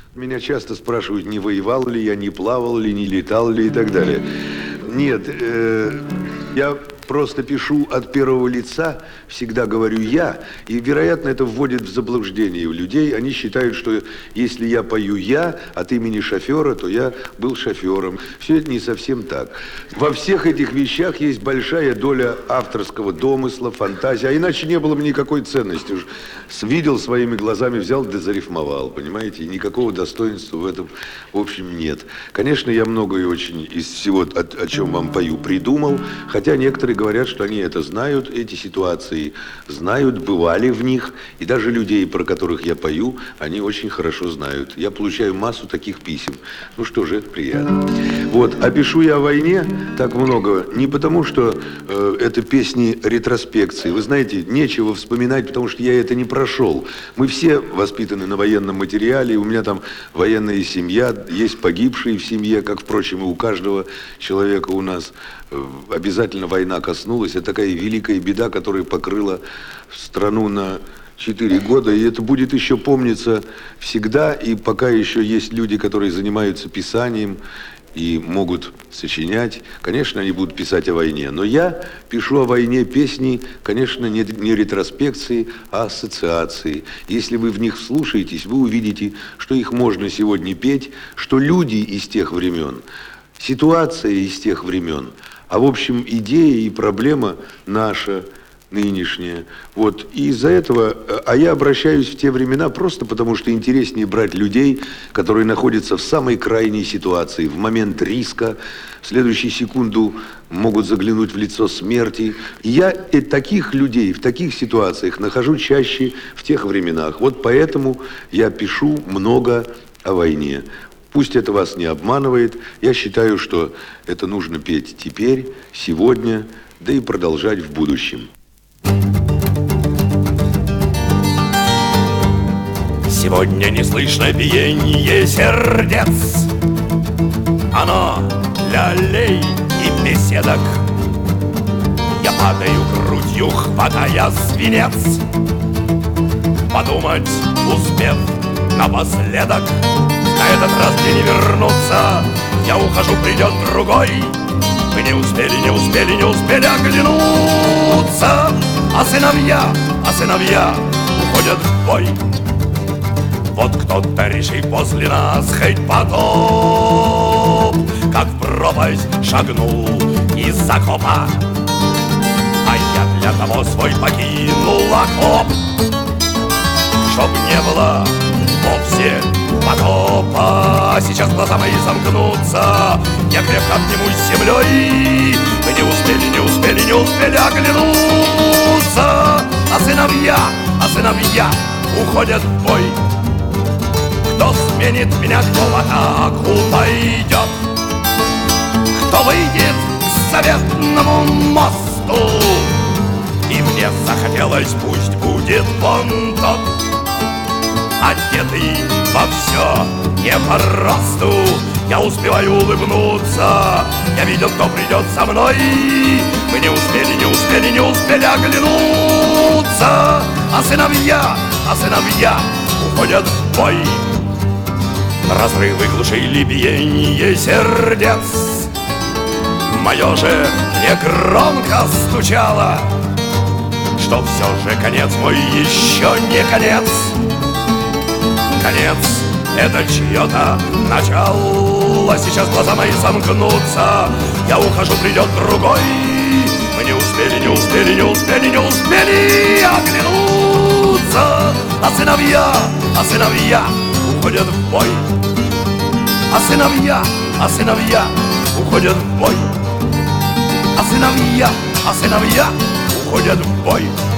Меня часто спрашивают, не воевал ли я, не плавал ли, не летал ли и так далее. Нет, я просто пишу от первого лица, всегда говорю «я», и, вероятно, это вводит в заблуждение у людей. Они считают, что если я пою «я» от имени шофера, то я был шофером. Все это не совсем так. Во всех этих вещах есть большая доля авторского домысла, фантазии, а иначе не было бы никакой ценности. Уж видел своими глазами, взял да зарифмовал, понимаете? И никакого достоинства в этом, в общем, нет. Конечно, я многое очень из всего, о чем вам пою, придумал, хотя некоторые говорят, что они это знают, эти ситуации знают, бывали в них, и даже людей, про которых я пою, они очень хорошо знают. Я получаю массу таких писем. Ну что же, это приятно. Вот, а пишу я о войне так много, не потому, что это песни ретроспекции. Вы знаете, нечего вспоминать, потому что я это не прошел. Мы все воспитаны на военном материале, у меня там военная семья, есть погибшие в семье, как, впрочем, и у каждого человека у нас. Обязательно война коснулась. Это такая великая беда, которая покрыла страну на 4 года. И это будет еще помниться всегда. И пока еще есть люди, которые занимаются писанием и могут сочинять, конечно, они будут писать о войне. Но я пишу о войне песни, конечно, не ретроспекции, а ассоциации. Если вы в них вслушаетесь, вы увидите, что их можно сегодня петь, что люди из тех времен, ситуация из тех времен, а в общем идея и проблема наша, нынешняя. Вот. И из-за этого, а я обращаюсь в те времена просто потому, что интереснее брать людей, которые находятся в самой крайней ситуации, в момент риска, в следующую секунду могут заглянуть в лицо смерти. И я таких людей в таких ситуациях нахожу чаще в тех временах. Вот поэтому я пишу много о войне. Пусть это вас не обманывает, я считаю, что это нужно петь теперь, сегодня, да и продолжать в будущем. Сегодня не слышно биение сердец, оно для аллей и беседок. Я падаю грудью, хватая свинец, подумать успев напоследок. На этот раз мне не вернуться, я ухожу, придет другой. Мы не успели оглянуться. А сыновья уходят в бой. Вот кто-то решил после нас хоть потоп, как в пропасть шагнул из окопа. А я для того свой покинул окоп, чтоб не было вовсе потопа. Сейчас глаза мои замкнутся, я крепко обнимусь с землей. Мы не успели оглянуться. А сыновья уходят в бой. Кто сменит меня, кто в атаку пойдет, кто выйдет к заветному мосту. И мне захотелось, пусть будет вон тот, одетый во все не по росту. Я успеваю улыбнуться, я видел, кто придет со мной. Мы не успели оглянуться. А сыновья уходят в бой. Разрывы глушили биение сердец. Мое же мне громко стучало, что все же конец мой еще не конец. Конец — это чье-то начало. Сейчас глаза мои замкнутся, я ухожу, придет другой. Мы не успели оглянуться. А сыновья уходят в бой. А сыновья уходят в бой. А сыновья уходят в бой.